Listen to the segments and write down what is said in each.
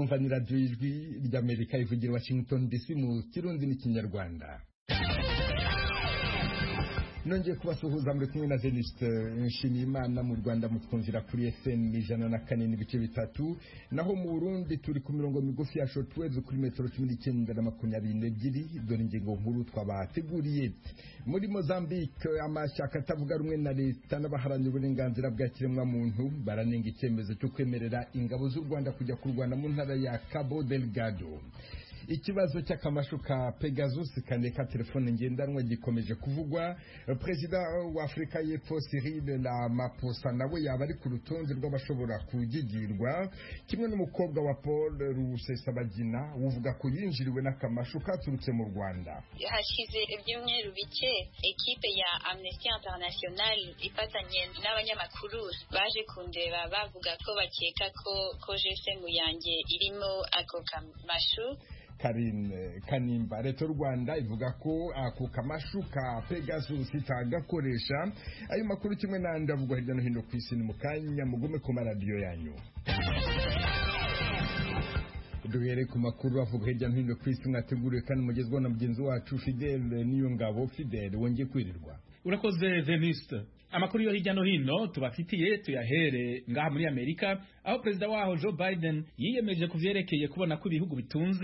mwumva ni radio Ijwi ry'Amerika ivugira Washington DC mu Kirundi n'Ikinyarwanda. Nongeye kubasuhuza muri kumwe na Deniste Nshimiyimana. Mu Rwanda mutwumvira kuri FM 104.3, naho mu Burundi turi ku mirongo migufi ya shortwave kuri metero 19 na 22. Dore ingingo nkuru twabateguriye. Muri Mozambique amashyaka atavuga rumwe na leta n'abaharanira uburenganzira bwa kiremwa muntu baranenga icyemezo cyo kwemerera ingabo z'u Rwanda kujya kurwana mu ntara ya Cabo Delgado. Ikibazo cy'akamashu ka Pegasus kaneka telefone ngendanwa gikomeje kuvugwa. Perezida wa Afrika y'Epfo Cyril Ramaphosa nawe yaba ari ku rutonde rw'abashobora kugigirwa, kimwe n'umukobwa wa Paul Rusesabagina uvuga ko yinjiriwe n'akamashu katurutse mu Rwanda. Hashize ibyumweru bike ekipe ya Amnesty International ifatanye n'abanyamakuru baje kundeba bavuga ko bakeka ko jesemu yanjye irimo ako kamashu. Karine Kanimba, Leta y'u Rwanda ivuga ko ako kamashu ka Pegasus itagakoresha. Ayo makuru kimwe n'andi avugwa hirya no hino ku isi ni mu kanya, mugume ku maradiyo yanyu. Duhere ku makuru avuga hirya no hino ku isi mwateguriwe kandi mugezweho na mugenzi wacu Fidel Niyongabo. Fidel, wongeye kwirirwa. Urakoze Veniste. Amakuru yo hirya no hino tubafitiye tuyahere ngaha muri Amerika, aho perezida waho Joe Biden yiyemeje kuvyerekeye kubona ko ibihugu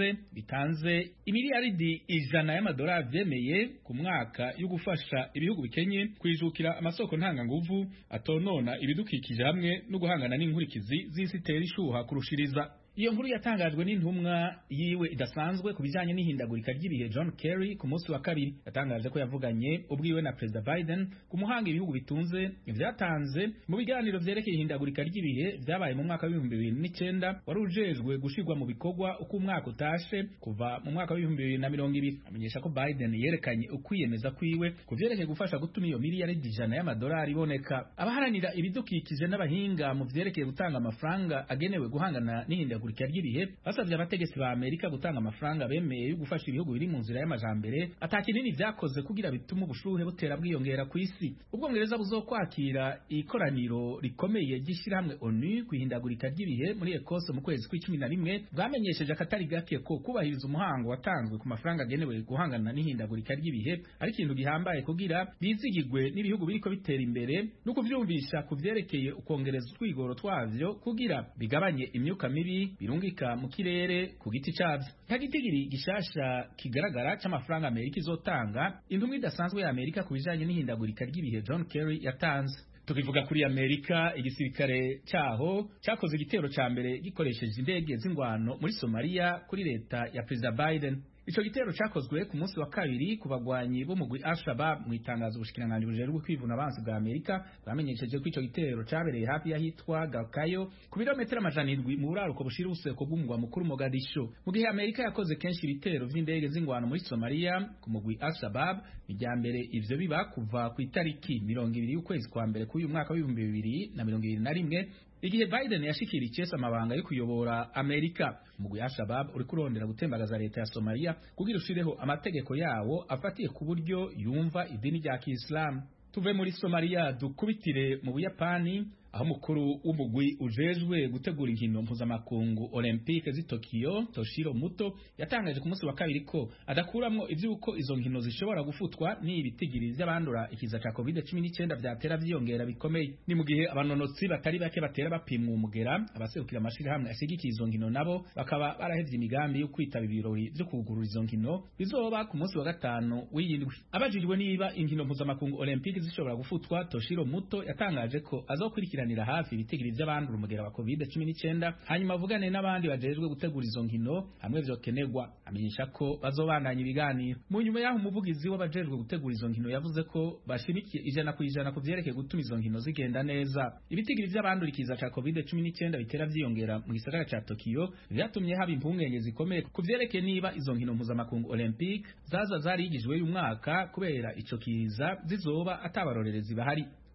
bitanze imiliyaridi 100 y'amadolari vyemeye ku mwaka yo gufasha ibihugu bikenye kwijukira amasoko ntanganguvu atonona ibidukikije hamwe no guhangana n'inkurikizi z'isitera ishuha kurushiriza. Iyo nkuru yatangajwe n'intumwa yiwe idasanzwe ku bijanye n'ihindagurika ry'ibihe John Kerry ku munsi wa kabiri. Yatangaje ko yavuganye ubwiwe na Perezida Biden ku muhanga ibihugu bitunze vyatanze mu biganiro vyerekeye ihindagurika ry'ibihe vyabaye mu mwaka wa 2009 wari ujejwe gushirwa mu bikorwa uko umwaka utashe kuva mu mwaka wa 2020. Amenyesha ko Biden yerekanye ukwiyemeza kwiwe ku vyerekeye gufasha gutuma iyo miliyaridi 100 y'amadolari iboneka. Abaharanira ibidukikije n'abahinga mu vyerekeye gutanga amafaranga agenewe guhangana n'ihindagurika ry'ibihe basavye abategetsi ba Amerika gutanga amafaranga bemeye yo gufasha ibihugu biri mu nzira y'amajambere atakinini vyakoze kugira bituma ubushuhe butera bwiyongera ku isi. Ubwongereza buzokwakira ikoraniro rikomeye ry'ishirahamwe ONU kwihindagurika ry'ibihe muri Ecosse mu kwezi kwa11 bwamenyesheje akatari gake ko kubahiriza umuhango watanzwe ku mafaranga agenewe guhangana n'ihindagurika ry'ibihe ari ikintu gihambaye kugira bizigigwe n'ibihugu biriko bitera imbere no kuvyumvisha kuvyerekeye ukongereza utwigoro twavyo kugira bigabanye imyuka mibi birungika mu kirere ku giti cyavyo. Tagitigiri gishasha kigaragara c'amafaranga Amerika izotanga, intumwa idasanzwe ya Amerika ku bijanye n'ihindagurika ry'ibihe John Kerry yatanze. Tukivuga kuri Amerika, igisirikare cyaho cyakoze igitero ca mbere gikoresheje indege z'ingwano muri Somalia kuri leta ya Perezida Biden. Ico gitero cyakozwe ku munsi wa kabiri ku bagwanyi bo mugwi Al-Shabaab. Mu itangazo ubushikiranganje bujerwe kwivuna abansi bwa Amerika bamenyesheje ko ico gitero cyabereye hafi y'ahitwa Galkayo ku birometero 700 mu buraruko bushira ubuseko bw'umugwa mukuru Mogadishu. Mu gihe Amerika yakoze kenshi ibitero vy'indege z'ingwano muri Somalia ku mugwi Al-Shabaab, ijyambere ivyo biba kuva ku itariki 20 y'ukwezi kwa mbere k'uyu mwaka wa 2021 igihe Biden yashikira icesa amabanga yo kuyobora Amerika. Umugwi Al-Shabaab uri kurondera gutembagaza leta ya Somalia kugira ushireho amategeko yawo afatiye ku buryo yumva idini rya Kiislamu. Tuve muri Somalia dukubitire mu Buyapani, aho mukuru w'umugwi ujejwe gutegura inkino mpuzamakungu Olympique zi Tokyo Toshiro Muto yatangaje ku munsi wa kabiri ko adakuramwo ivyuko izo nkino zishobora gufutwa n'ibitigiri by'abandura ikiza ca COVID-19 vyatera vyiyongera bikomeye. Ni mu gihe abanonotsi batari bake batera bapimwa umugera, abaserukira amashira hamwe ashigikiye izo nkino nabo bakaba barahevye imigambi yo kwitaba ibirori byo kugurura izo nkino bizoba ku munsi wa gatanu w'iyindwi. Abajijwe niba inkino mpuzamakungu Olympique zishobora gufutwa, Toshiro Muto yatangaje ko azokurikira hafi ibitigiri by'abandura umugera wa COVID-19 hanyuma avugane n'abandi bajejwe gutegura izo nkino hamwe vyokenerwa. Amenyesha ko bazobandanya ibiganiro. Mu nyuma yaho umuvugizi w'abajejwe gutegura izo nkino yavuze ko bashimikiye 100% ku vyerekeye gutuma izo nkino zigenda neza. Ibitigiri by'abandura ikiza ca COVID-19 bitera vyiyongera mu gisagara ca Tokyo vyatumye haba impungenge zikomeye ku vyerekeye niba izo nkino mpuzamakungu Olympic zarigijwe uyu mwaka kubera ico kiza zizoba atabarorerezi bahari.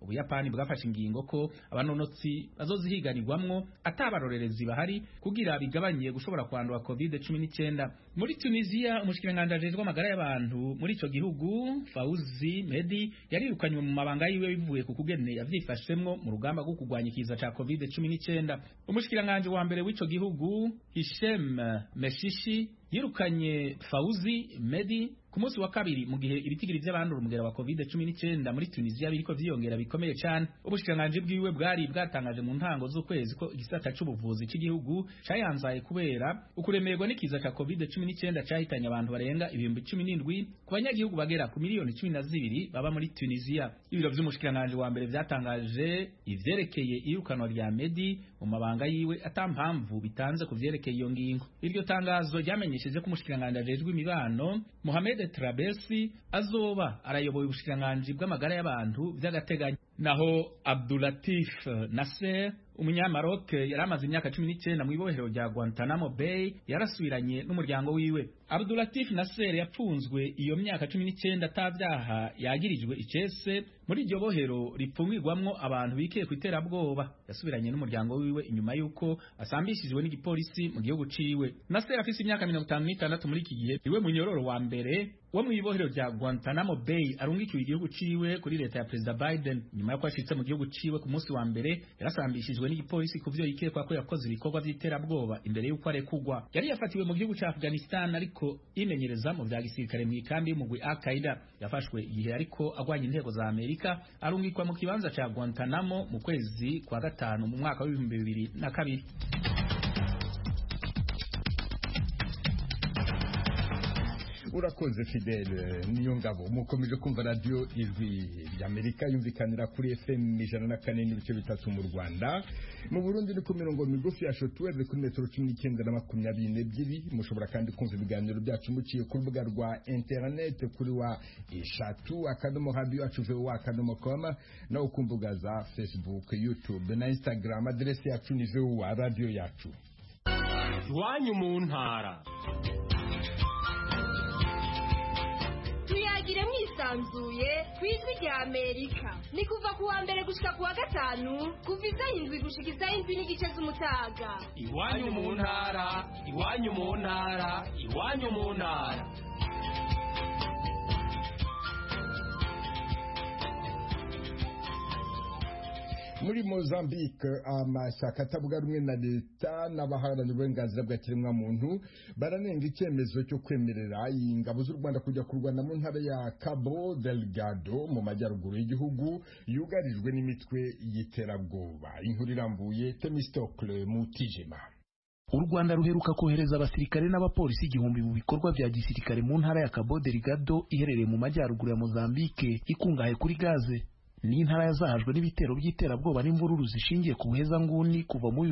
Ubuyapani bwafashe ingingo ko abanonotsi bazozihiganirwamwo atabarorerezi bahari kugira bigabanye gushobora kwandura COVID-19. Muri Tunisia umushikiranganje ajejwe amagara y'abantu muri ico gihugu Fauzi Mehdi yarirukanywe mu mabanga yiwe bivuye ku kugene yavyifashemwo mu rugamba rwo kurwanya ikiza ca COVID-19. Umushikiranganje wa mbere w'ico gihugu Hichem Meshishi yirukanye Fauzi Mehdi ku munsi wa kabiri mu gihe ibitigiri by'abandura umugera wa COVID-19 muri Tunisia biriko vyiyongera bikomeye cyane. Ubushikiranganje bwiwe bwari bwatangaje mu ntango z'ukwezi ko igisata c'ubuvuzi cy'igihugu cayanzaye kubera ukuremerwa n'ikiza ca COVID-19 cahitanye abantu barenga 17,000 ku banyagihugu bagera ku miliyoni 12 baba muri Tunisia. Ibiro vy'umushikiranganje wa mbere vyatangaje ivyerekeye irukanwa rya Mehdi mu mabanga yiwe atampamvu bitanze ku vyerekeye iyo ngingo. Iryo tangazo ryamenyesheje ko umushikiranganje ajejwe imibano Mohamed Trabesi azoba arayoboye ubushikiranganji bw'amagara y'abantu vy'agateganyo. Naho Abdulatif Nasser umunyamaroc yaramaze imyaka 19 mu ibohero rya Guantanamo Bay yarasubiranye n'umuryango wiwe. Abdulatif Nasser yapfunzwe iyo myaka 19 atavyaha yagirijwe icese muri iryo bohero ripfungirwamwo abantu bikiye ku iterabwoba. Yasubiranye n'umuryango wiwe inyuma yuko asambishijwe n'igipolisi mu gihugu ciwe. Nasser afise imyaka 56 muri iki gihe iwe munyororo wa mbere wo mu ibohero rya Guantanamo Bay arungikiwe igihugu ciwe kuri leta ya President Biden nyuma yo kwashitse mu gihugu ciwe ku munsi wa mbere yarasambishijwe n'igipolisi kuvyo yikekwa ko yakoze ibikorwa vy'iterabwoba imbere yuko arekugwa. Yari yafatiwe mu gihugu ca Afghanistan ariko imenyereza mu vya gisirikare mu ikambi y'umugwi Al-Qaeda. Yafashwe igihe ariko agwanya intego za Amerika arungikwa mu kibanza ca Guantanamo mu kwezi kwa gatanu mu mwaka wa 2002. Urakoze Fidele Niyongabo. Mukomeje kumva radio Ijwi y'Amerika yumvikanira kuri FM 104.3 mu Rwanda. Mu Burundi ni ku mirongo migufi ya shortwave kuri metero 19 na 22. Mushobora kandi kumva ibiganiro byacu muciye ku rubuga rwa internet kuri wa eshatu akadomo radio yacu voa.com na ukumbuga za Facebook, YouTube na Instagram. Adresse yacu ni voa radio yacu. Iwanyu mu ntara. Tuyagire mwisanzuye kw'Ijwi rya Amerika. Ni kuva ku wa mbere gushika ku wa gatanu kuva isaha 7 gushika isaha 7 n'igice z'umutaga. Iwanyu mu ntara, iwanyu mu ntara, iwanyu mu ntara. Muri Mozambique amashyaka atavuga rumwe na leta n'abaharanira uburenganzira bwa kiremwamuntu baranenga icyemezo cyo kwemerera ingabo z'u Rwanda kujya kurwana mu ntara ya Cabo Delgado mu majyaruguru y'igihugu yugarijwe n'imitwe y'iterabwoba. Inkuru irambuye Temistocle Mutijima. U Rwanda ruheruka kohereza abasirikare n'abapolisi 1000 mu bikorwa vya gisirikare mu ntara ya Cabo Delgado iherereye mu majyaruguru ya Mozambique ikungahaye kuri gaze. Ni intara yazahajwe n'ibitero by'iterabwoba n'imvururu zishingiye ku buhezanguni kuva mu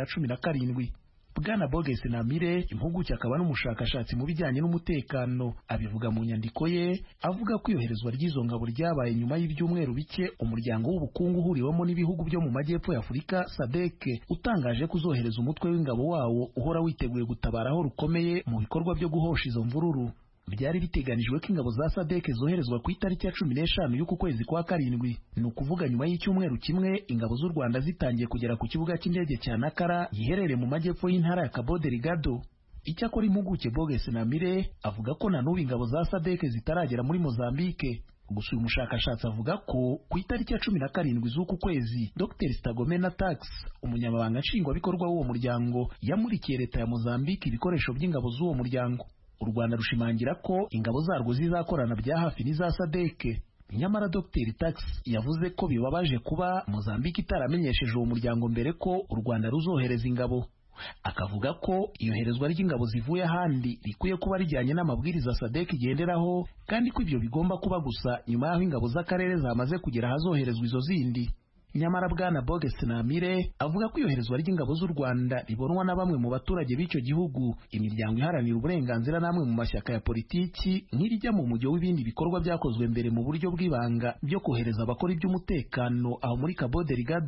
2017. Bwana Boges Namire impuguke akaba n'umushakashatsi mu bijyanye n'umutekano abivuga mu nyandiko ye avuga ko iyoherezwa ry'izo ngabo ryabaye nyuma y'ibyumweru bike umuryango w'ubukungu uhuriwemo n'ibihugu byo mu majyepfo ya Afurika SADC utangaje kuzohereza umutwe w'ingabo wawo uhora witeguye gutabaraho rukomeye mu bikorwa byo guhosha izo mvururu. Byari biteganijwe ko ingabo za SADC zoherezwa ku itariki ya 15 y'uku kwezi kwa karindwi. Ni ukuvuga nyuma y'icyumweru kimwe ingabo z'u Rwanda zitangiye kugera ku kibuga cy'indege cya Nakara giherereye mu majyepfo y'intara ya Cabo Delgado. Icyakora impuguke Boges Namire avuga ko na n'ubu ingabo za SADC zitaragera muri Mozambique. Gusa uyu mushakashatsi avuga ko ku itariki ya 17 z'uku kwezi Dr Stagomena Tax umunyamabanga nshingwabikorwa w'uwo muryango yamurikiye leta ya Mozambique ibikoresho by'ingabo z'uwo muryango. U Rwanda rushimangira ko ingabo zarwo zizakorana bya hafi n'iza SADC. Nyamara Dr Tax yavuze ko bibabaje kuba Mozambique itaramenyesheje uwo muryango mbere ko u Rwanda ruzohereza ingabo. Akavuga ko iyoherezwa ry'ingabo zivuye ahandi rikwiye kuba rijyanye n'amabwiriza SADC igenderaho kandi ko ibyo bigomba kuba gusa nyuma y'aho ingabo z'akarere zamaze kugera hazoherezwa izo zindi. Nyamara Bwana Boges Namire avuga ko iyoherezwa ry'ingabo z'u Rwanda ribonwa na bamwe mu baturage b'icyo gihugu, imiryango iharanira uburenganzira n'amwe mu mashyaka ya politiki nk'irijya mu mujyo w'ibindi bikorwa byakozwe mbere mu buryo bw'ibanga byo kohereza abakora iby'umutekano aho muri Cabo Delgado.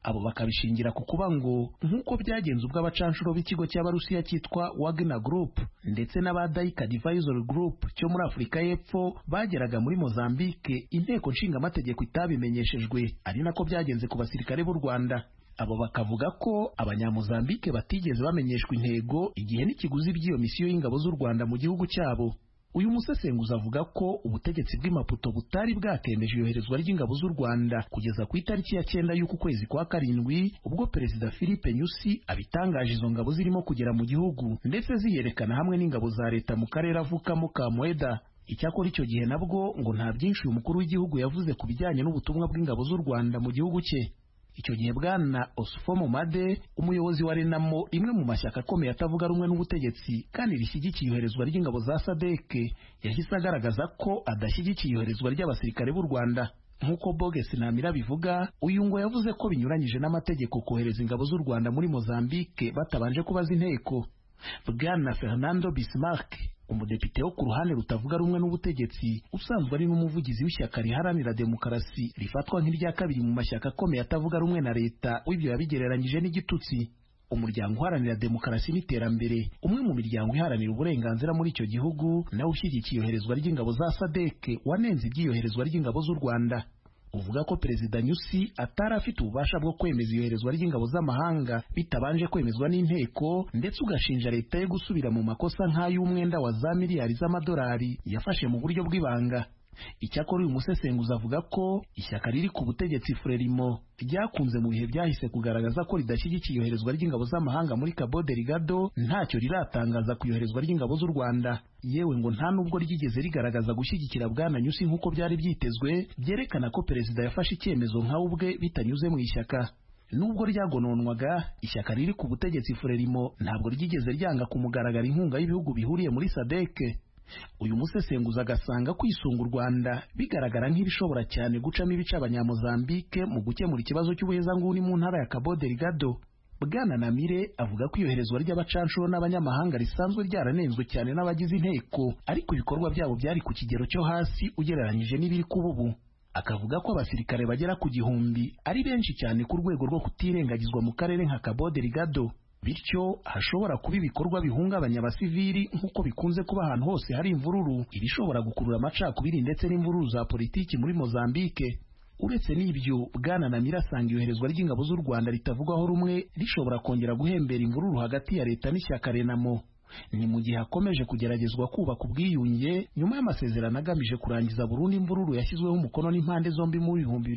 abo bakabishingira ku kuba ngo nk'uko byagenze ubwo abacanshuro b'ikigo cy'Abarusiya cyitwa Wagner Group ndetse n'abadaika Advisory Group cyo muri Afurika y'Epfo bageraga muri Mozambique inteko nshingamategeko itabimenyeshejwe, ari nako byagenze ku basirikare b'u Rwanda. Abo bakavuga ko abanyamozambike batigeze bamenyeshwa intego, igihe n'ikiguzi by'iyo misiyo y'ingabo z'u Rwanda mu gihugu cyabo. Uyu musesenguzi avuga ko ubutegetsi bw'i Maputo butari bwakemeje iyoherezwa ry'ingabo z'u Rwanda kugeza ku itariki ya 9 y'uku kwezi kwa karindwi, ubwo Perezida Philippe Nyusi abitangaje izo ngabo zirimo kugera mu gihugu ndetse ziyerekana hamwe n'ingabo za leta mu karere avukamo ka Mweda. Icyakora icyo gihe nabwo ngo nta byinshi uyu mukuru w'igihugu yavuze ku bijyanye n'ubutumwa bw'ingabo z'u Rwanda mu gihugu cye. Icyo gihe Bwana Osfomo Made, umuyobozi wa Renamo, imwe mu mashyaka akomeye atavuga rumwe n'ubutegetsi kandi rishyigikiye iyoherezwa ry'ingabo za SADC, yahise agaragaza ko adashyigikiye iyoherezwa ry'abasirikare b'u Rwanda. Nk'uko Boges Namira bivuga, uyu ngo yavuze ko binyuranyije n'amategeko kohereza ingabo z'u Rwanda muri Mozambique batabanje kubaza inteko. Bwana Fernando Bismarck, umudepite wo ku ruhande rutavuga rumwe n'ubutegetsi, usanzwe ari n'umuvugizi w'ishyaka riharanira demokarasi rifatwa nk'irya kabiri mu mashyaka akomeye atavuga rumwe na leta, w'ibyo yabigereranyije n'igitutsi. Umuryango uharanira demokarasi n'iterambere, umwe mu miryango iharanira uburenganzira muri icyo gihugu, nawe ushyigikiye iyoherezwa ry'ingabo za SADC, wanenze iby'iyoherezwa ry'ingabo z'u Rwanda. Uvuga ko Perezida Nyusi atari afite ububasha bwo kwemeza iyoherezwa ry'ingabo z'amahanga bitabanje kwemezwa n'inteko, ndetse ugashinja leta yo gusubira mu makosa nk'ay'umwenda wa za miliyari z'amadolari yafashe mu buryo bw'ibanga. Icyakora uyu musesenguzi avuga ko ishyaka riri ku butegetsi Frelimo ryakunze mu bihe byahise kugaragaza ko ridashyigikiye iyoherezwa ry'ingabo z'amahanga muri Cabo Delgado ntacyo riratangaza ku iyoherezwa ry'ingabo z'u Rwanda. Yewe ngo nta nubwo ryigeze rigaragaza gushyigikira Bwana Nyusi nk'uko byari byitezwe, byerekana ko perezida yafashe icyemezo nkawe ubwe bitanyuze mu ishyaka. Nubwo ryagononwaga, ishyaka riri ku butegetsi Frelimo ntabwo ryigeze ryanga kumugaragara inkunga y'ibihugu bihuriye muri SADC. Uyu musesenguzi agasanga kwisunga u Rwanda bigaragara nk'ibishobora cyane gucamo ibice abanyamozambike mu gukemura ikibazo cy'ubuhezanguni mu ntara ya Cabo Delgado. Bwana Namire avuga ko iyoherezwa ry'abacanshuro n'abanyamahanga risanzwe ryaranenzwe cyane n'abagize inteko, ariko ibikorwa byabo byari ku kigero cyo hasi ugereranyije n'ibiri kuba ubu. Akavuga ko abasirikare bagera ku 1000 ari benshi cyane ku rwego rwo kutirengagizwa mu karere nka Cabo Delgado, bityo hashobora kuba ibikorwa bihungabanya abasivili nk'uko bikunze kuba ahantu hose hari imvururu, ibishobora gukurura amacakubiri ndetse n'imvururu za politiki muri Mozambique. Uretse n'ibyo, Bwana Namira asanga iyoherezwa ry'ingabo z'u Rwanda ritavugwaho rumwe rishobora kongera guhembera imvururu hagati ya leta n'ishyaka Renamo. Ni mu gihe hakomeje kugeragezwa kubaka ubwiyunge nyuma y'amasezerano agamije kurangiza burundu imvururu yashyizweho umukono n'impande zombi mu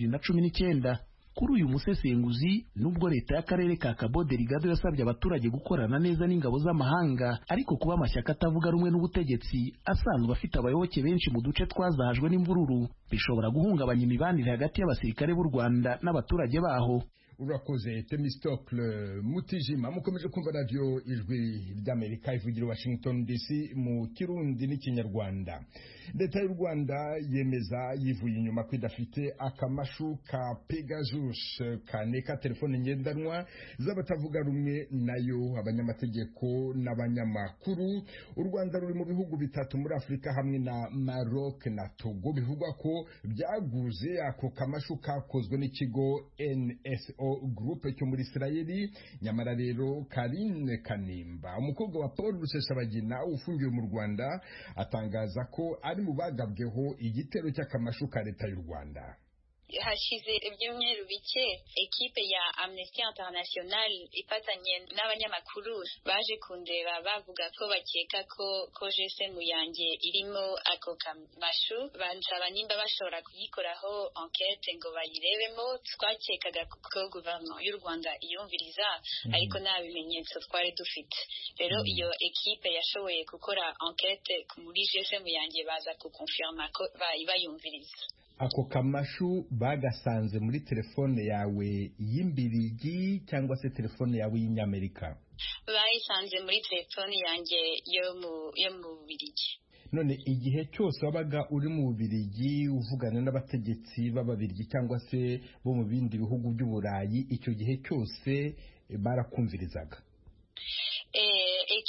2019. Kuri uyu musesenguzi, nubwo leta y'akarere ka Cabo Delgado yasabye abaturage gukorana neza n'ingabo z'amahanga, ariko kuba amashyaka atavuga rumwe n'ubutegetsi asanzwe afite abayoboke benshi mu duce twazahajwe n'imvururu bishobora guhungabanya imibanire hagati y'abasirikare b'u Rwanda n'abaturage baho. Urakoze Temistocle Mutijima. Mukomeje kumva radio Ijwi ry'Amerika ivugira Washington DC mu Kirundi n'Ikinyarwanda. Leta y'u Rwanda yemeza yivuye inyuma ko idafite akamashu ka Pegasus kaneka telefone ngendanwa z'abatavuga rumwe nayo, abanyamategeko n'abanyamakuru. U Rwanda ruri mu bihugu bitatu muri Afurika hamwe na Maroc na Togo bivugwa ko byaguze ako kamashu kakozwe n'ikigo NSO Group cyo muri Israeli. Nyamara rero Karine Kanimba, umukobwa wa Paul Rusesabagina ufungiwe mu Rwanda, atangaza ko ari mu bagabweho igitero cy'akamashu ka leta y'u Rwanda. Hashize ibyumweru bike ekipe ya Amnesty International ifatanye n'abanyamakuru baje kundeba bavuga ko bakeka ko GSM yanjye irimo ako kamashu, bansaba nimba bashobora kuyikoraho enquête ngo bayirebemo. Twakekaga ko guverinoma y'u Rwanda iyumviriza, ariko nta bimenyetso twari dufite. Rero iyo ekipe yashoboye gukora enquête muri GSM yanjye, baza kukonfirma ko bayumviriza. Ako kamashu bagasanze muri telefone yawe y'imbirigi cyangwa se telefone yawe y'Inyamerika? Bayisanze muri telefone yanjye yo mu Bubiligi. None igihe cyose wabaga uri mu Bubiligi uvugana n'abategetsi b'Ababiligi cyangwa se bo mu bindi bihugu by'Uburayi, icyo gihe cyose barakumvirizaga?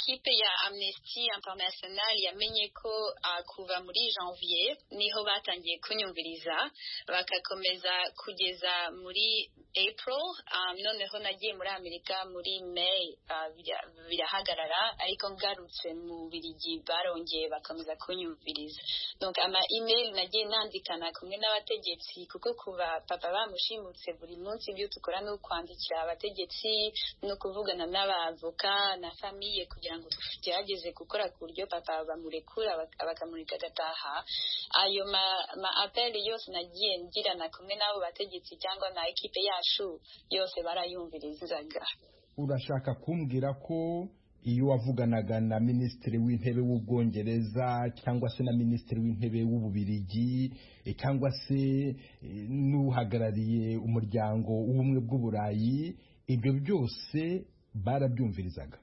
ekipe ya Amnesty International yamenye ko kuva muri janvier niho batangiye kunyumviriza bakakomeza kugeza muri April. Noneho nagiye muri Amerika muri May, birahagarara, ariko ngarutse mu Birigi barongeye bakomeza kunyumviriza. Donc ama email nagiye nandikana kumwe n'abategetsi, kuko kuva papa bamushimutse buri munsi ibyo tukora no kwandikira abategetsi no kuvugana n'abavoka na famille kugira ngo tugerageze gukora ku buryo papa bamurekura bakamurika agataha. Ayo ma appel yose nagiye ngirana kumwe n'abo bategetsi cyangwa na ekipe yacu yose barayumvirizaga. Urashaka kumbwira ko iyo wavuganaga na minisitiri w'intebe w'Ubwongereza cyangwa se na minisitiri w'intebe w'Ububirigi cyangwa se n'uhagarariye umuryango w'ubumwe bw'Uburayi, ibyo byose barabyumvirizaga?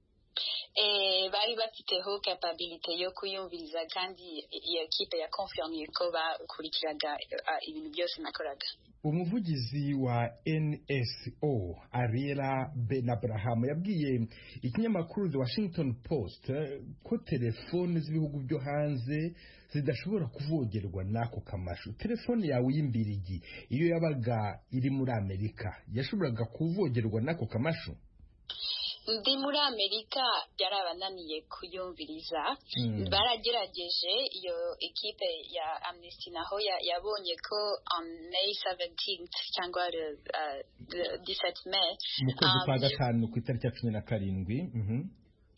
Bari bafiteho capability yo kuyumviriza, kandi iyo ekipe ya confirmye ko bakurikiraga ibintu byose nakoraga. Umuvugizi wa NSO Ariela Ben Abraham yabwiye ikinyamakuru The Washington Post ko telefone z'ibihugu byo hanze zidashobora kuvogerwa n'ako kamashu. Telefone yawe y'imbirigi iyo yabaga iri muri Amerika yashoboraga kuvogerwa n'ako kamashu? Ndi muri Amerika byarabananiye kuyumviriza. Baragerageje, iyo ekipe ya Amnesty naho yabonye ko on May 17th cyangwa 17 May mu kwezi kwa gatanu ku itariki ya 17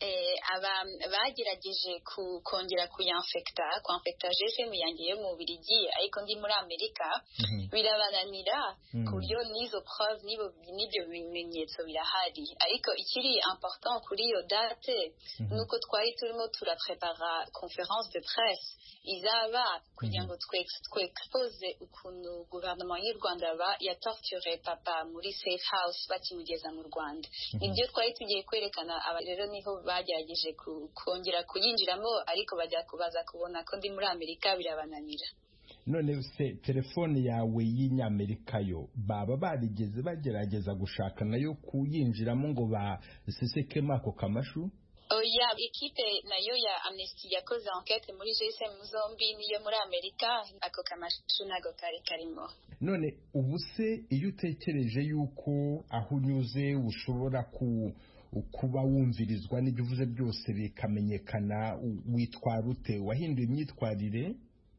bagerageje kongera kwamfekta GSM yanjye yo mu Birigi, ariko ndi muri Amerika birabananira ku buryo n'izo preuve n'ibyo bimenyetso birahari. Ariko ikiri important kuri iyo date nuko twari turimo turaprepara conference de presse izaba kugira ngo twexpose ukuntu gouvernement y'u Rwanda yatorture papa muri safe house bakimugeza mu Rwanda. Ibyo twari tugiye kwerekana, rero niho bagerageje kongera kuyinjiramo, ariko bajya kubaza kubona ko ndi muri Amerika birabananira. None se telefone yawe y'Inyamerika yo baba barigeze bagerageza gushaka nayo kuyinjiramo ngo basesekemo ako kamashu? Oya, ekipe nayo ya Amnesty yakoze enquête muri GSM zombi niyo muri Amerika, ako kamashu nago kari karimo. None ubu se iyo utekereje yuko aho unyuze ushobora kuba wumvirizwa n'ibyo uvuze byose bikamenyekana, witwara ute? Wahinduye imyitwarire?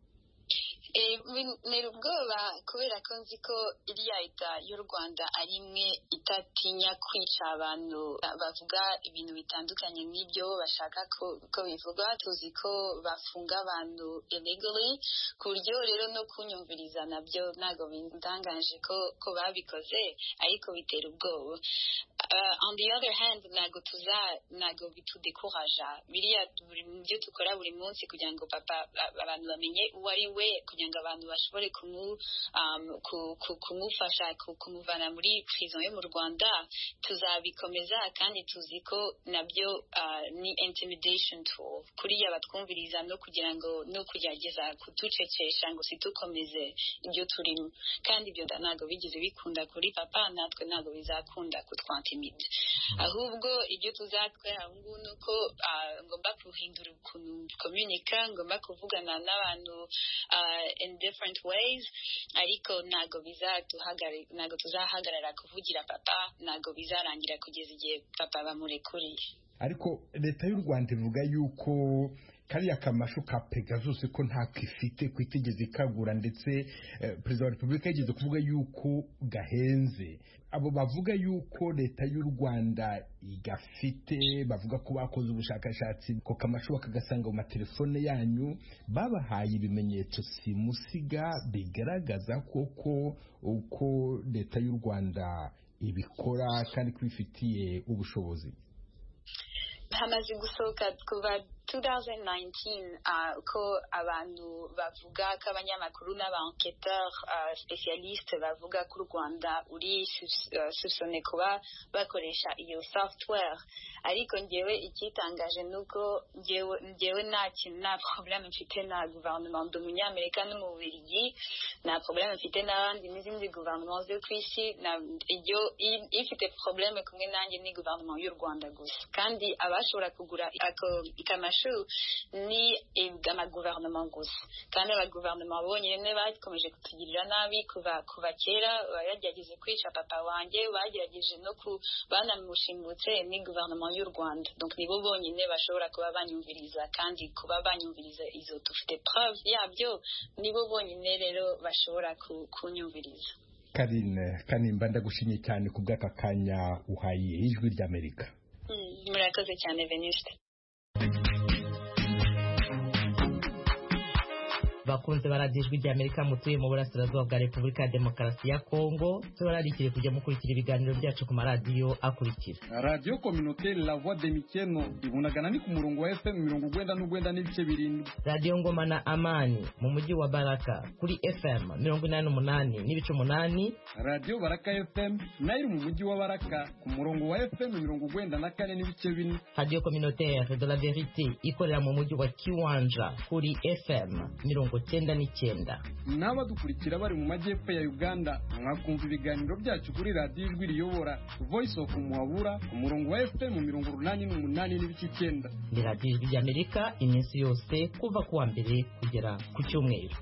Nera ubwoba kubera ko nzi ko iriya leta y'u Rwanda ari imwe itatinya kwica abantu bavuga ibintu bitandukanye n'ibyo bashaka ko bivugwa. Tuzi ko bafunga abantu illegally, ku buryo rero no kunyumviriza nabyo ntago bindangaje ko babikoze, ariko bitera ubwoba. On the other hand, ntago bitudekuraja. Biriya byo tukora buri munsi kugira ngo papa abantu bamenye uwo ari we, kugira ngo abantu bashobore kumufasha kumuvana muri prison yo mu Rwanda, tuzabikomeza, kandi tuzi ko nabyo ni intimidation tool kuriya batwumviriza no kugira ngo no kugerageza kuducecesha ngo situkomeze ibyo turimo, kandi ibyo ntago bigize bikunda kuri papa, natwe ntago bizakunda kutwantimida. Ahubwo ibyo tuzakora ubu nuko ngomba kuhindura ukuntu communica, ngomba kuvugana n'abantu in different ways, ariko ntago tuzahagarara kuvugira papa, ntago bizarangira kugeza igihe papa bamurekuriye. Ariko leta y'u Rwanda ivuga yuko kariya kamashu ka Pegasus ko ntakifite kwitegeza ikagura, ndetse Perezida wa Repubulika yigeze kuvuga yuko gahenze. Abo bavuga yuko leta y'u Rwanda igafite, bavuga ko bakoze ubushakashatsi ko kamashu bakagasanga mu matelefone yanyu, babahaye ibimenyetso simusiga bigaragaza koko uko leta y'u Rwanda ibikora kandi kwifitiye ubushobozi? Hamaze gusohoka kuva 2019 ko abantu bavuga ko abanyamakuru n'aba-enquêteurs spécialistes bavuga ko u Rwanda uri soupçonné kuba bakoresha iyo software ariko njyewe ikitangaje nuko njyewe nta problème mfite na gouvernement d'Umunyamerika no mu Bubiligi nta problème mfite n'izindi gouvernement zo ku isi iyo ifite problème kumwe nanjye ni gouvernement y'u Rwanda gusa kandi abashobora kugura kamashu ni amaguverinoma gusa kandi abaguverinoma bonyine bakomeje kutugirira nabi kuva kera bagerageje kwica papa wanjye bagerageje no banamushimbutse ni guverinoma y'u Rwanda donc nibo bonyine bashobora kuba banyumviriza kandi kuba banyumviriza izo dufite preuve yabyo nibo bonyine rero bashobora kunyumviriza. Karine Kanimba ndagushimye cyane ku bw'aka kanya uhaye ijwi ry'Amerika. Murakoze cyane Venuste. bakunze baradijwe rya Amerika mutuye mu burasirazuba bwa Repubulika ya Demokarasi ya Kongo tubararikire kujya mukurikira ibiganiro byacu ku maradiyo akurikira Radio Communautaire La Voix de Mikeno ibunagana ni ku murongo wa FM 99 n'ibice birindwi Radio Ngoma na Amani mu mujyi wa Baraka kuri FM 88 n'ibice 8 Radio Baraka FM nayo mu mujyi wa Baraka ku murongo wa FM 94 n'ibice 4 Radio Communautaire de la Vérité ikorera mu mujyi wa Kiwanja kuri FM 99 n'abadukurikira bari mu majyepfo ya Uganda mwakumva ibiganiro byacu kuri radio ijwi riyobora Voice of Muhabura ku murongo wa FM 88 n'ibice 9 ni radio ijwi ry'Amerika iminsi yose kuva kuwa mbere kugera ku cyumweru.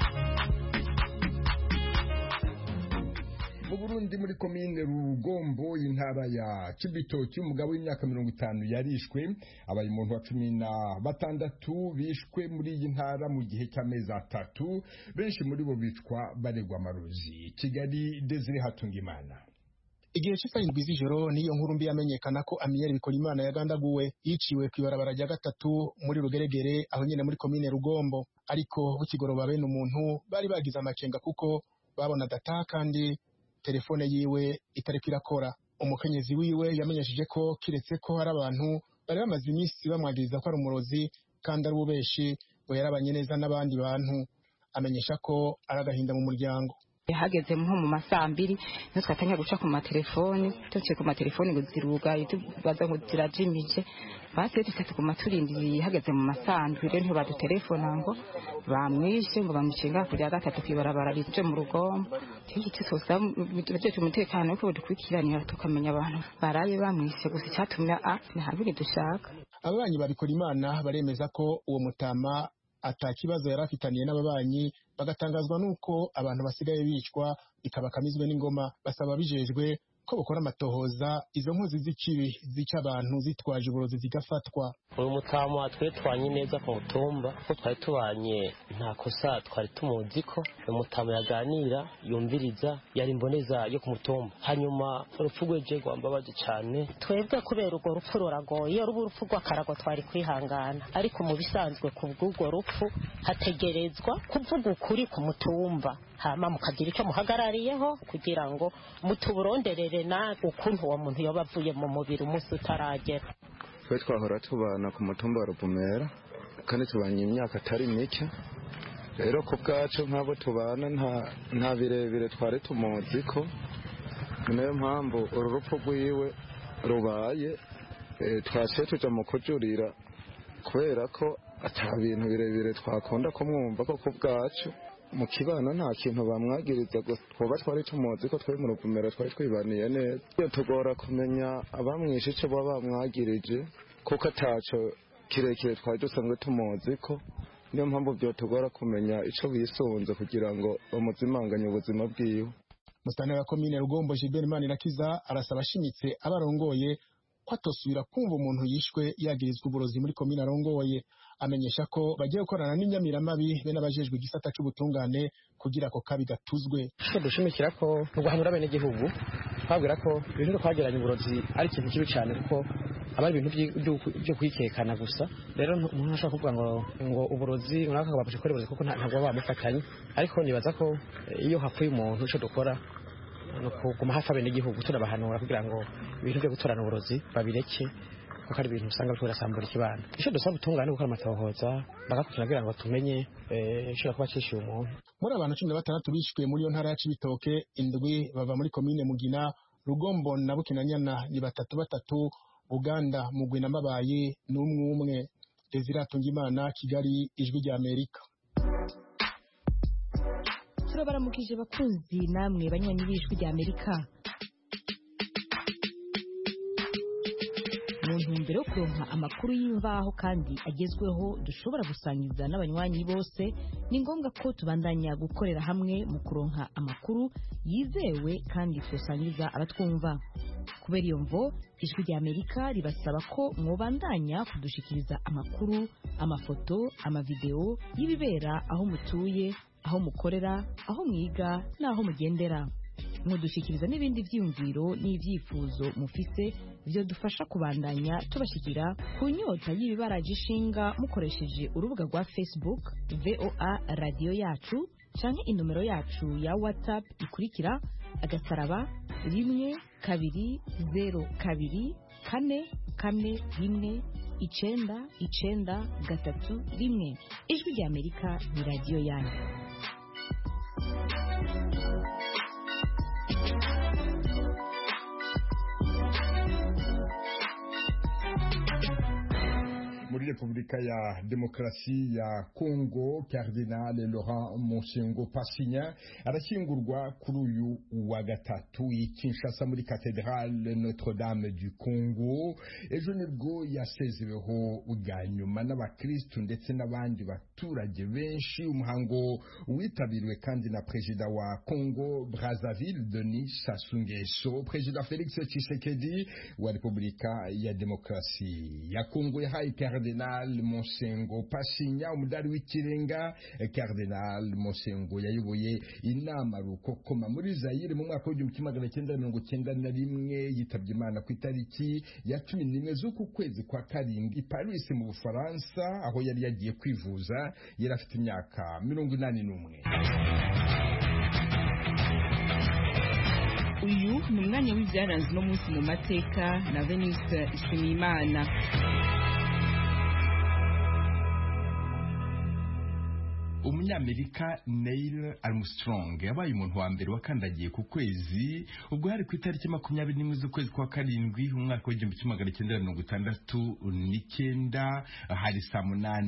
Mu Burundi muri komine Rugombo intara ya Cibitoke umugabo w'imyaka 50 yarishwe abaye umuntu wa 16 bishwe muri iyi ntara mu gihe cy'amezi 3 benshi muri bo bicwa baregwa amarozi. Kigali Desire Hatungimana. Igihe cy'isayindwi z'ijoro niyo nkuru mbi yamenyekana ko Amiyeri Bikorimana yagandaguwe yiciwe kwibarabara rya gatatu muri Rugeregere aho nyene muri komine Rugombo ariko bukigoroba bene umuntu bari bagize amakenga kuko babona data kandi telefone yiwe itariko irakora. Umukenyezi wiwe yamenyesheje ko kiretse ko hari abantu bari bamaze iminsi bamwagiriza ko ari umurozi kandi ari ubeshi ngo yarabanye neza n'abandi bantu. Amenyesha ko aragahinda mu muryango. Hageze nko mu masambiri nitwe twatanya guca ku matelefoni tuciye ku matelefoni ngo zirugaye tubaza ngo zirajimije base dufite ku maturindiriye hageze mu masambiri rero ntiyo badutelefona ngo bamwishe ngo bamucinga kujya gatatu kwibarabara rije mu Rugombo tiki tusosa byo umutekano ko dukwikiranira tukamenya abantu baraye bamwishe gusa cyatumya ntabwo dushaka. Ababanyi babikora Imana baremeza ko uwo mutama atakibazo yarafitaniye n'ababanyi bagatangazwa nuko abantu basigaye bicwa bikabakamizwe n'ingoma. Basaba bijejwe ko bukora amatohoza izo nkozi z'ikibi zica abantu zitwaje uburozi zigafatwa. Uyu mutama twe twanye neza ku mutumba ko twari tubanye nta kosa twari tumuzi ko uyu mutama yaganira yumviriza yari imboneza yo ku mutumba hanyuma urupfu rweje rwambabaje cyane twebwe kubera urwo rupfu ruragoye iyo ruba urupfu rw'akarago twari kwihangana ariko mu bisanzwe ku bw'urwo rupfu hategerezwa kuvuga ukuri ku mutumba hama mukagira icyo muhagarariyeho kugira ngo mutuburonderere na ukuntu uwo muntu yoba avuye mu mubiri umunsi utaragera. Twe twahora tubana ku mutumba wa Ruvumera kandi tubanye imyaka atari mike rero ku bwacu nk'abo tubana nta birebire twari tumuzi ko niyo mpamvu uru rupfu rwiwe rubaye twaciye tuja mu kujurira kubera ko ata bintu birebire twakunda kumwumva ko ku bwacu mu kibano nta kintu bamwagiriza gusa twoba twari tumuzi ko twe mu Ruvumera twari twibaniye neza. Iyo tugora kumenya abamwishe icyo baba bamwagirije kuko ataco kirekire twari dusanzwe tumuzi ko niyo mpamvu byo tugora kumenya icyo bisunze kugira ngo bamuzimanganye ubuzima bwiwe. Musitani wa komine Rugombo Gilbert Manirakiza arasaba ashimitse abarongoye ko atosubira kumva umuntu yishwe yagirizwa uburozi muri komine arongoye. Amenyesha ko bagiye gukorana n'inyamiramabi be n'abajejwe igisata c'ubutungane kugira ko kabi gatuzwe. Dushimikira ko guhanura bene gihugu twabwira ko ibintu twageranye uburozi ari ikintu kibi cyane kuko abari ibintu byo kwikekana gusa. Rero umuntu ashaka kuvuga ngo uburozi unaka babuje ko uburozi kuko ntabwo bamufatanye ariko nibaza ko iyo hapfuye umuntu ico dukora no kuguma hafi bene gihugu turabahanura kugira ngo ibintu byo gutorana uburozi babireke kuko ari ibintu usanga biriko birasambura ikibano. Ico dusaba ubutungane gukora amatohoza bagakurikirana kugira ngo tumenye ishobora kuba cishiye umuntu. Muri abantu 16 bishwe muri yo ntara ya Cibitoke, 7 bava muri komine Mugina, Rugombo na Bukinanyana ni 3 Uganda, Mugwi na Mabaye n'umwe. Desire Tungimana, Kigali, Ijwi rya Amerika. Turabaramukije bakunzi namwe banywanyi b'Ijwi rya Amerika. Mu ntumbero yo kuronka amakuru y'imvaho kandi agezweho dushobora gusangiza n'abanywanyi bose, ni ngombwa ko tubandanya gukorera hamwe mu kuronka amakuru yizewe kandi tusangiza abatwumva. Kubera iyo mvo, Ijwi rya Amerika ribasaba ko mwobandanya kudushikiriza amakuru, amafoto, amavideo y'ibibera aho mutuye, aho mukorera, aho mwiga n'aho mugendera. Mudushikiriza n'ibindi vyiyumviro n'ivyifuzo mufise byo dufasha kubandanya tubashikira ku nyota y'ibibaraje ishinga mukoresheje urubuga rwa Facebook VOA Radio Yacu canke inomero yacu ya WhatsApp ikurikira agasaraba 1 2 0 2 4 4 1 9 3 1. Ijwi rya Amerika ni radio yanyu. Muri Repubulika ya Demokarasi ya Kongo, Cardinal Laurent Monshengo Passigna arashyingurwa kuri uyu wa gatatu i Kinshasa muri Cathedrale Notre-Dame du Congo. Ejo nibwo yasezeweho bwa nyuma n'abakristu ndetse n'abandi baturage benshi. Umuhango witabiriwe kandi na Perezida wa Congo Brazzaville Denis Sassou Nguesso. Perezida Felix Tshisekedi wa Repubulika ya Demokarasi ya Kongo yahaye Cardinal Monshengo Passigna umudari w'ikirenga. Cardinal Monshengo yayoboye inama rukokoma muri Zaire mu mwaka w'1991, yitabye Imana ku itariki ya 11 z'uku kwezi kwa karindwi Paris mu Bufaransa, aho yari yagiye kwivuza. Yari afite imyaka 81. Uyu ni umwanya w'ibyaranze no munsi mu mateka na Veniste Ishimimana. Umunyamerika Neil Armstrong yabaye umuntu wa mbere wakandagiye ku kwezi ubwo hari ku itariki 21 z'ukwezi kwa karindwi umwaka w'1969 hari saa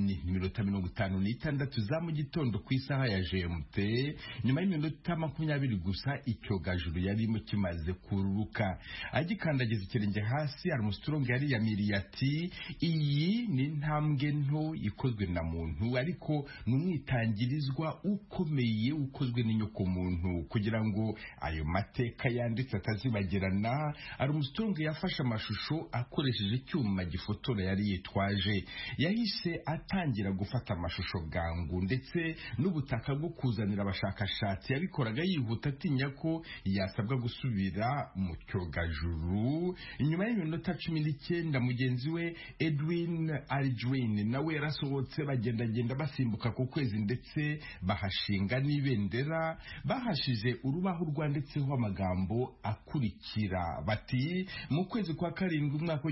8:56 za mu gitondo ku isaha ya GMT. Nyuma y'iminota 20 gusa icyogajuru yarimo kimaze kururuka. Agikandagiza ikirenge hasi, Armstrong yari yamiriye ati, iyi ni intambwe nto ikozwe na muntu, ariko n'umwitangirizwa ukomeye ukozwe n'inyoko muntu. Kugira ngo ayo mateka yanditse atazibagirana, Armstrong yafashe amashusho akoresheje icyuma gifotora yari yitwaje. Yahise atangira gufata amashusho bwangu, ndetse n'ubutaka bwo kuzanira abashakashatsi yabikoraga yihuta atinya ko yasabwa gusubira mu cyogajuru. Inyuma y'iminota 19 mugenzi we Edwin Aldrin nawe yarasohotse bagendagenda basimbuka ku kwezi, ndetse bahashinga n'ibendera. Bahashije urubaho rwanditseho amagambo akurikira bati, mu kwezi kwa karindwi umwaka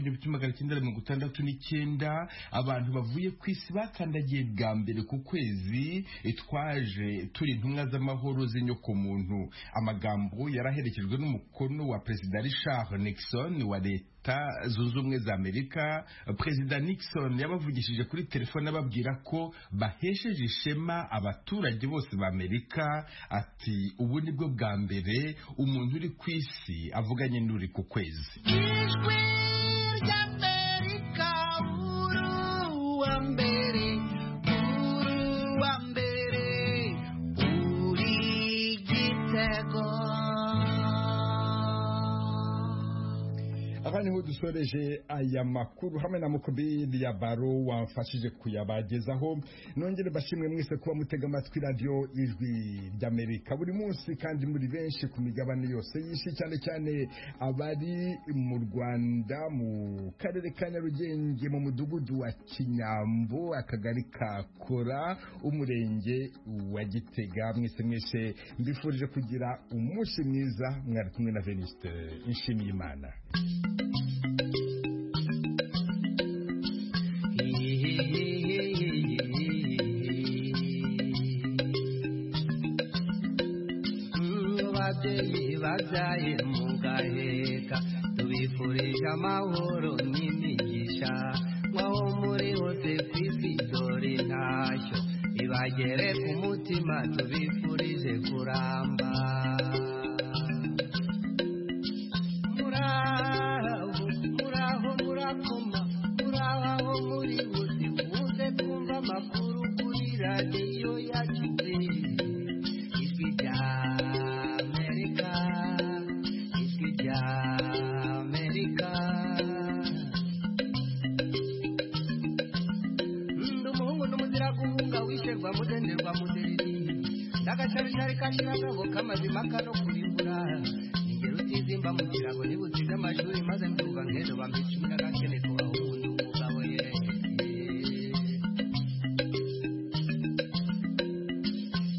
w'1969 abantu bavuye ku isi bakandagiye bwa mbere ku kwezi, twaje turi intumwa z'amahoro z'inyoko muntu. Amagambo yaraherekejwe n'umukono wa Perezida Richard Nixon wa Leta Zunze Ubumwe za Amerika. Perezida Nixon yabavugishije kuri telefone ababwira ko bahesheje ishema abaturage bose ba Amerika, ati ubu nibwo bwa mbere umuntu uri ku isi avuganye n'uri ku kwezi. Aha niho dusoreje aya makuru hamwe na Mukobili ya Baro wamfashije kuyabagezaho. Nongere bashimwe mwese kuba mutega amatwi radio Ijwi ry'Amerika buri munsi kandi muri benshi ku migabane yose y'isi, cyane cyane abari mu Rwanda mu karere ka Nyarugenge mu mudugudu wa Kinyambo, akagari ka Kora, umurenge wa Gitega. Mwese mbifurije kugira umunsi mwiza. Mwari kumwe na Veniste Nshimiyimana. n'ababyeyi babyaye mugaheka tubifurije amahoro n'imigisha mwaho muri hose ku isi dore ntashyo ibagere ku mutima tubifurije kuramba muraho murakoma muraho muri hose muze twumva amakuru kuri radiyo yacu ijwi rya Amerika ijwi rya Amerika ndumuhungu n'umuzira guhunga wisherwa mudenderwa mudereri ndagacabicari kashiragabo kamazima kano kurimbura ingero utizimba mu kirago nibusize amashuri maze mbyumva nk'ejo bampica